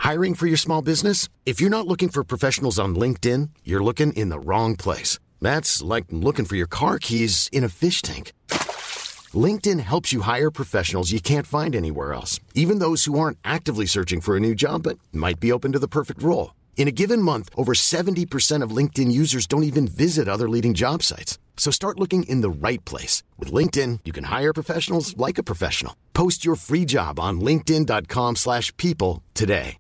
Hiring for your small business? If you're not looking for professionals on LinkedIn, you're looking in the wrong place. That's like looking for your car keys in a fish tank. LinkedIn helps you hire professionals you can't find anywhere else, even those who aren't actively searching for a new job but might be open to the perfect role. In a given month, over 70% of LinkedIn users don't even visit other leading job sites. So start looking in the right place. With LinkedIn, you can hire professionals like a professional. Post your free job on linkedin.com/people today.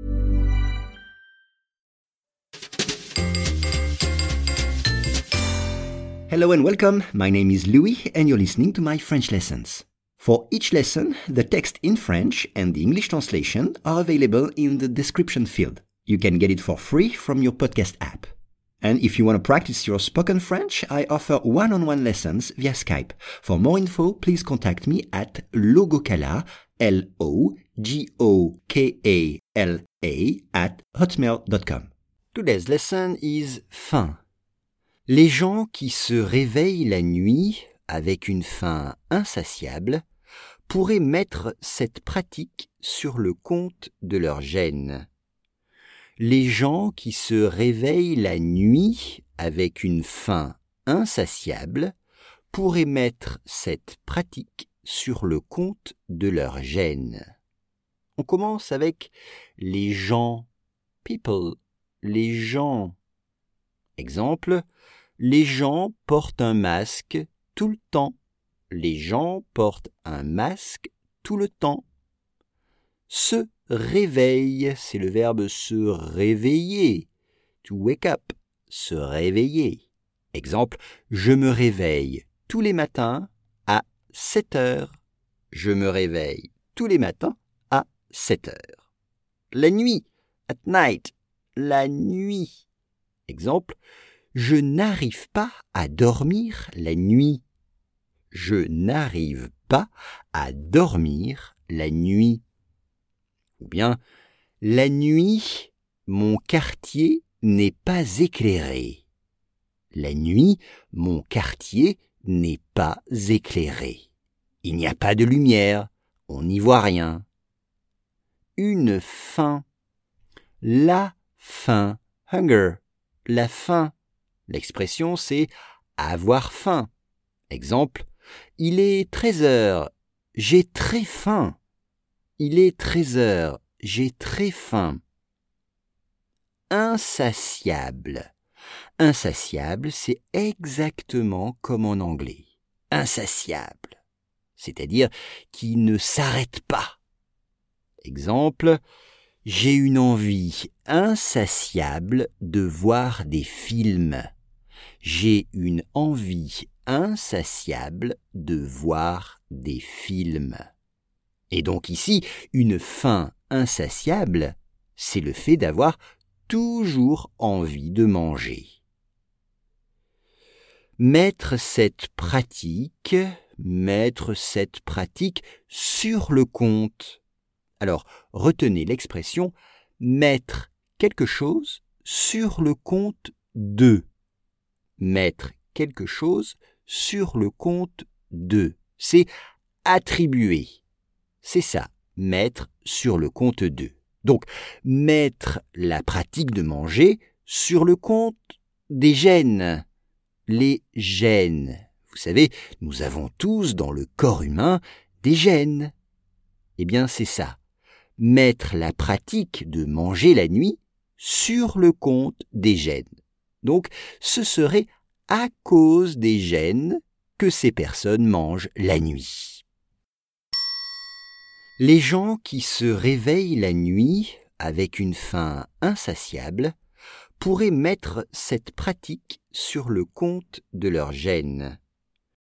Hello and welcome. My name is Louis and you're listening to my French lessons. For each lesson, the text in French and the English translation are available in the description field. You can get it for free from your podcast app. And if you want to practice your spoken French, I offer one-on-one lessons via Skype. For more info, please contact me at logokala, LOGOKALA @hotmail.com. Today's lesson is faim. Les gens qui se réveillent la nuit avec une faim insatiable pourraient mettre cette pratique sur le compte de leur gêne. Les gens qui se réveillent la nuit avec une faim insatiable pourraient mettre cette pratique sur le compte de leur gêne. On commence avec les gens, people, les gens. Exemple, les gens portent un masque tout le temps. Les gens portent un masque tout le temps. Se réveille, c'est le verbe se réveiller. To wake up, se réveiller. Exemple, je me réveille tous les matins à 7 heures. Je me réveille tous les matins à 7 heures. La nuit, at night, la nuit. Exemple, je n'arrive pas à dormir la nuit. Je n'arrive pas à dormir la nuit. Ou bien, la nuit, mon quartier n'est pas éclairé. La nuit, mon quartier n'est pas éclairé. Il n'y a pas de lumière, on n'y voit rien. Une faim. La faim, hunger, la faim. L'expression, c'est avoir faim. Exemple, il est 13 heures, j'ai très faim. Il est 13 heures, j'ai très faim. Insatiable. Insatiable, c'est exactement comme en anglais. Insatiable, c'est-à-dire qui ne s'arrête pas. Exemple, j'ai une envie insatiable de voir des films. J'ai une envie insatiable de voir des films. Et donc ici, une faim insatiable, c'est le fait d'avoir toujours envie de manger. Mettre cette pratique sur le compte. Alors, retenez l'expression mettre quelque chose sur le compte de. Mettre quelque chose sur le compte de. C'est attribuer. C'est ça, mettre sur le compte de. Donc, mettre la pratique de manger sur le compte des gènes. Les gènes. Vous savez, nous avons tous dans le corps humain des gènes. Eh bien, c'est ça. Mettre la pratique de manger la nuit sur le compte des gènes. Donc, ce serait à cause des gènes que ces personnes mangent la nuit. Les gens qui se réveillent la nuit avec une faim insatiable pourraient mettre cette pratique sur le compte de leur gène.